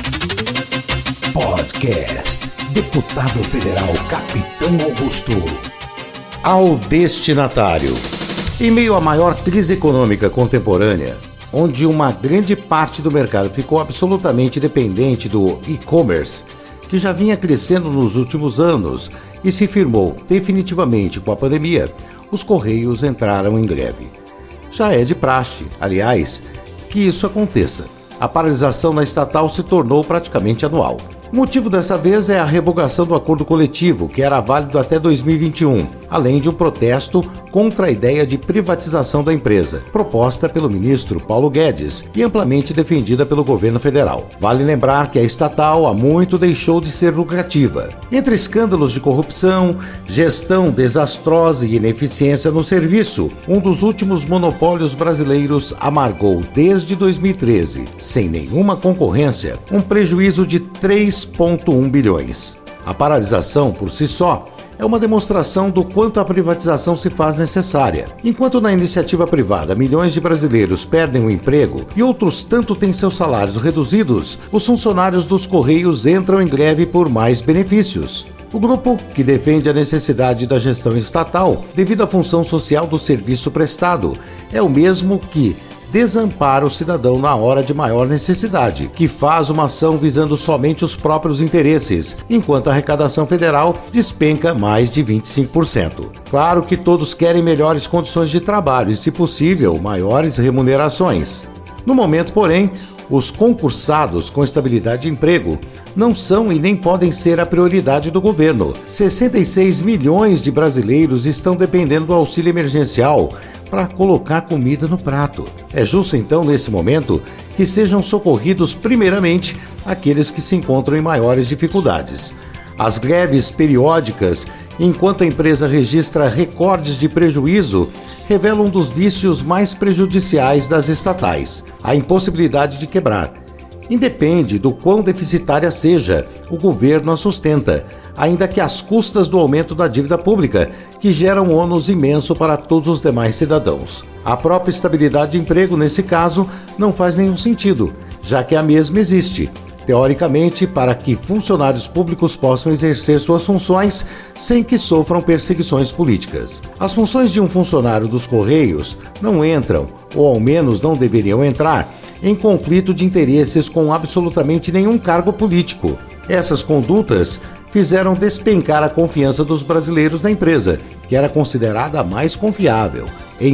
Podcast Deputado Federal Capitão Augusto. Ao destinatário. Em meio à maior crise econômica contemporânea, onde uma grande parte do mercado ficou absolutamente dependente do e-commerce, que já vinha crescendo nos últimos anos e se firmou definitivamente com a pandemia, os Correios entraram em greve. Já é de praxe, aliás, que isso aconteça. A paralisação na estatal se tornou praticamente anual. O motivo dessa vez é a revogação do acordo coletivo, que era válido até 2021, além de um protesto contra a ideia de privatização da empresa, proposta pelo ministro Paulo Guedes e amplamente defendida pelo governo federal. Vale lembrar que a estatal há muito deixou de ser lucrativa. Entre escândalos de corrupção, gestão desastrosa e ineficiência no serviço, um dos últimos monopólios brasileiros amargou desde 2013, sem nenhuma concorrência, um prejuízo de 3,1 bilhões. A paralisação, por si só, é uma demonstração do quanto a privatização se faz necessária. Enquanto na iniciativa privada milhões de brasileiros perdem o emprego e outros tanto têm seus salários reduzidos, os funcionários dos Correios entram em greve por mais benefícios. O grupo, que defende a necessidade da gestão estatal devido à função social do serviço prestado, é o mesmo que desampara o cidadão na hora de maior necessidade, que faz uma ação visando somente os próprios interesses, enquanto a arrecadação federal despenca mais de 25%. Claro que todos querem melhores condições de trabalho e, se possível, maiores remunerações. No momento, porém, os concursados com estabilidade de emprego não são e nem podem ser a prioridade do governo. 66 milhões de brasileiros estão dependendo do auxílio emergencial para colocar comida no prato. É justo, então, nesse momento, que sejam socorridos primeiramente aqueles que se encontram em maiores dificuldades. As greves periódicas, enquanto a empresa registra recordes de prejuízo, revelam um dos vícios mais prejudiciais das estatais: a impossibilidade de quebrar. Independe do quão deficitária seja, o governo a sustenta, ainda que às custas do aumento da dívida pública, que gera um ônus imenso para todos os demais cidadãos. A própria estabilidade de emprego, nesse caso, não faz nenhum sentido, já que a mesma existe, teoricamente, para que funcionários públicos possam exercer suas funções sem que sofram perseguições políticas. As funções de um funcionário dos Correios não entram, ou ao menos não deveriam entrar, em conflito de interesses com absolutamente nenhum cargo político. Essas condutas fizeram despencar a confiança dos brasileiros na empresa, que era considerada a mais confiável, em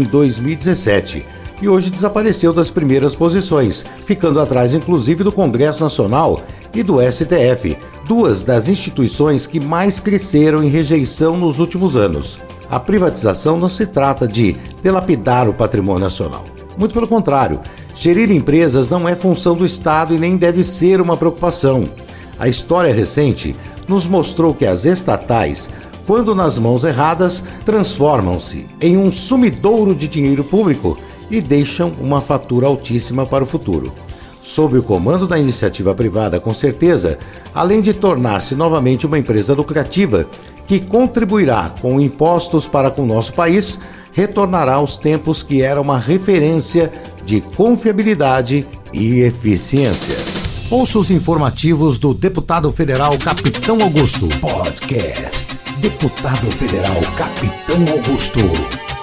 2017, e hoje desapareceu das primeiras posições, ficando atrás inclusive do Congresso Nacional e do STF, duas das instituições que mais cresceram em rejeição nos últimos anos. A privatização não se trata de dilapidar o patrimônio nacional. Muito pelo contrário, gerir empresas não é função do Estado e nem deve ser uma preocupação. A história recente nos mostrou que as estatais, quando nas mãos erradas, transformam-se em um sumidouro de dinheiro público e deixam uma fatura altíssima para o futuro. Sob o comando da iniciativa privada, com certeza, além de tornar-se novamente uma empresa lucrativa, que contribuirá com impostos para com o nosso país, retornará aos tempos que era uma referência de confiabilidade e eficiência. Ouça os informativos do Deputado Federal Capitão Augusto. Podcast Deputado Federal Capitão Augusto.